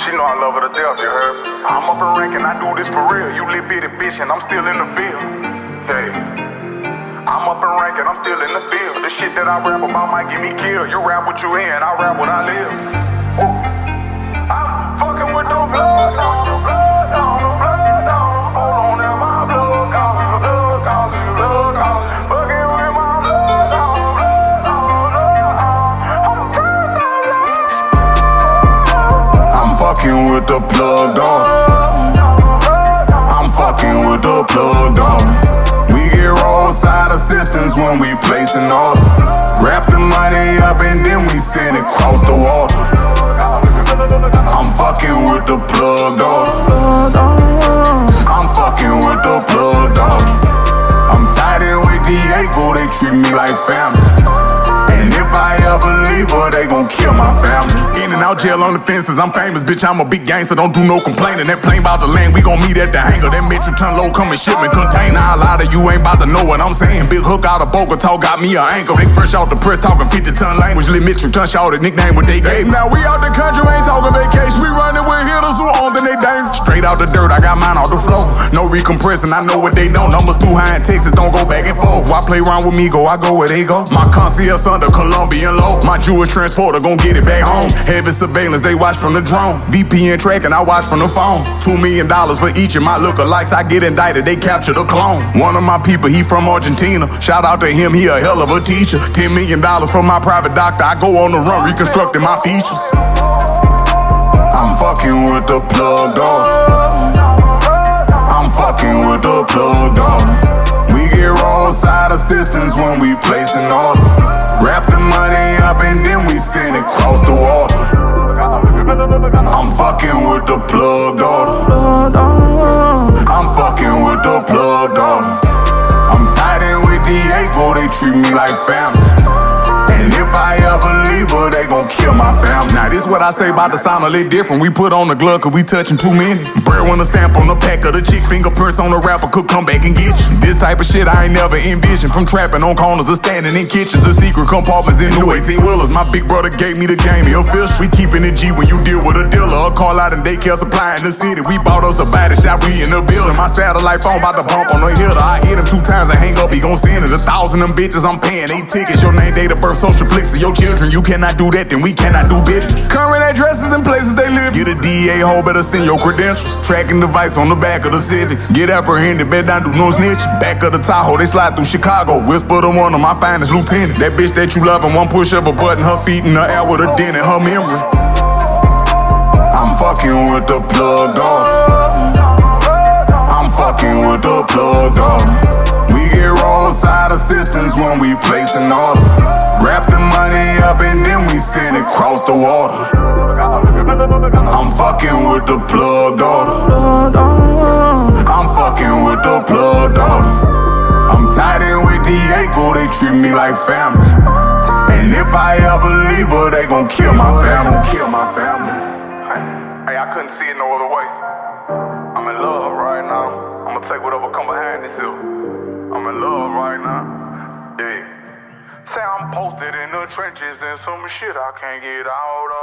She know I love her to death, you heard? I'm up and ranking, I do this for real. You little bitty bitch and I'm still in the field. Hey, I'm up and ranking, I'm still in the field. The shit that I rap about might get me killed. You rap what you in, I rap what I live. I'm fucking with the blood on the blood on the blood on. Hold on, that's my blood calling, blood calling, blood calling. Fucking with my blood on the blood on the blood on. I'm fucking with the plug dog. I'm fucking with the plug dog. We get roadside assistance when we place an order. Wrap the money up and then we send it across the water. I'm fucking with the plug dog. I'm fucking with the plug dog. I'm tied in with Diego, they treat me like family. And if I ever leave her, they gon' kill my family. In and out jail on the fences, I'm famous, bitch, I'm a big gangster, don't do no complaining. That plane bout to land, we gon' meet at the hangar. That Metro ton low coming shipment container. A lot of you ain't bout to know what I'm saying. Big hook out of Bogota got me an anchor. They fresh out the press talking 50-ton language. Lil Metro ton shout the nickname what they gave. Now we out the country, ain't talking vacation. We running with hitters who on then they dangerous. Straight out the dirt, I got mine off the floor. No recompressing, I know what they don't. Numbers too high in Texas, don't go back and forth. Why play around with me, go, I go where they go. My concierge under Colombian law. My Jewish transporter gon' get it back home. Heavy surveillance, they watch from the drone. VPN tracking, I watch from the phone. $2 million for each of my lookalikes. I get indicted, they capture the clone. One of my people, he from Argentina. Shout out to him, he a hell of a teacher. $10 million for my private doctor. I go on the run, reconstructing my features. I'm fucking with the plug dog. I'm fucking with the plug dog. We get roadside assistance when we place an order. Wrap the money up and then we send it across the water. I'm fucking with the plug dog. I'm fucking with the plug dog. I'm tied in with Diego, they treat me like family. And if I ever leave her, they gon' kill my family. Now this what I say about the sound a little different. We put on the glove cause we touching too many. Bird when the stamp on the pack of the chick. Fingerprints on the rapper could come back and get you. This type of shit I ain't never envisioned. From trapping on corners to standing in kitchens to secret compartments in new 18-wheelers. My big brother gave me the game, he official. We keeping it G when you deal with a dealer. A call out and daycare supply in the city. We bought us a body shop, we in the building. My satellite phone about to bump on the hitter. I hit him 2 times and hang up, he gon' send it. 1,000 them bitches I'm paying, 8 tickets. Your name, date of birth, social flicks of your children. You cannot do that, then we cannot do business. Current addresses and places they live. Get a DEA hole, better send your credentials. Tracking device on the back of the Civics. Get apprehended, bet down, do no snitching. Back of the Tahoe, they slide through Chicago. Whisper to one of my finest lieutenants. That bitch that you love and one push of a button, her feet in the air with a dent in her memory. I'm fucking with the plug dog. I'm fucking with the plug dog. We get roadside assistance when we place an order. Wrap the money up and then we send it across the water. I'm fucking with the plug dog. I'm fucking with the plug dog. I'm tied in with Diego, they treat me like family. And if I ever leave her, they gon' kill my family. Kill my family. Hey, I couldn't see it no other way. I'm in love right now. I'ma take whatever come behind this hill. I'm in love right now. Yeah. Say I'm posted in the trenches and some shit I can't get out of.